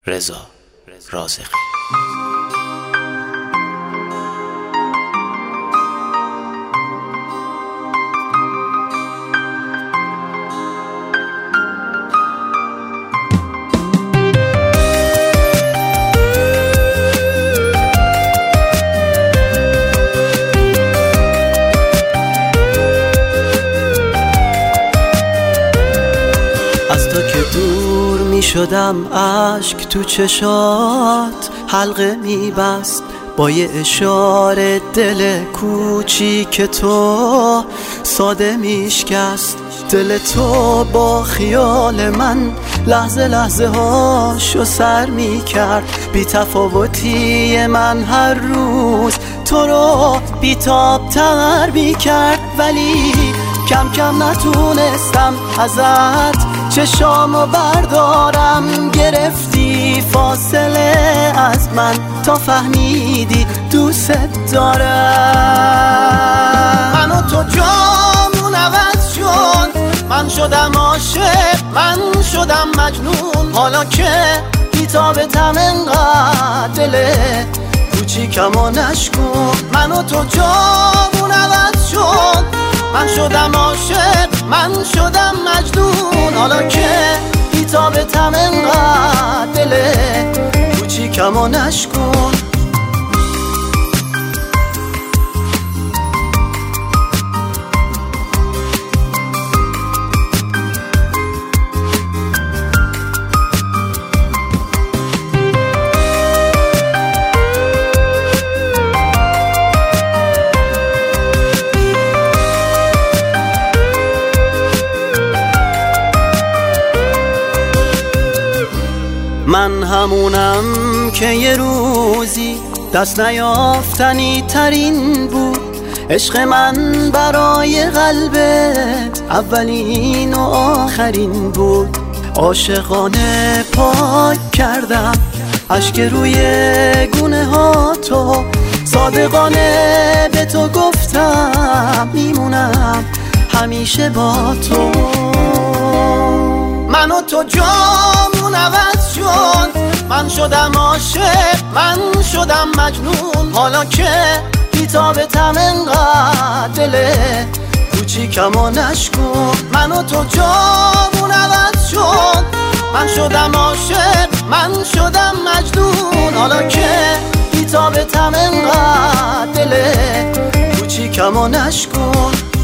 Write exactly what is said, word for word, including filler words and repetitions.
رضا رازقی. از تو که دور می شدم اشک تو چشات حلقه می بست با یه اشاره دل کوچیک تو ساده می شکست. دل تو با خیال من لحظه لحظه هاشو سر می کرد. بی تفاوتی من هر روز تو رو بی تاب تر می کرد، ولی کم کم نتونستم ازت چشامو بردارم. گرفتی فاصله از من تا فهمیدی دوست دارم. من و تو جامون عوض شد، من شدم عاشق، من شدم مجنون. حالا که بی‌تابتم انقدر دل کوچیکمو نشکن. من و تو جامون عوض شد، من شدم عاشق، من شدم مجنون. حالا که بی‌تابتم انقدر دل کوچیکمو نشکن. من همونم که یه روزی دست نیافتنی ترین بود. عشق من برای قلبت اولین و آخرین بود. عاشقانه پاک کردم اشک روی گونه ها تو، صادقانه به تو گفتم میمونم همیشه با تو. من و تو جامون عوض شد، من شدم عاشق، من شدم مجنون. حالا که بی‌تابتم انقدر دل کوچیکمو نشکن. من و تو جامون عوض شد، من شدم عاشق، من شدم مجنون. حالا که بی‌تابتم انقدر دل کوچیکمو نشکن.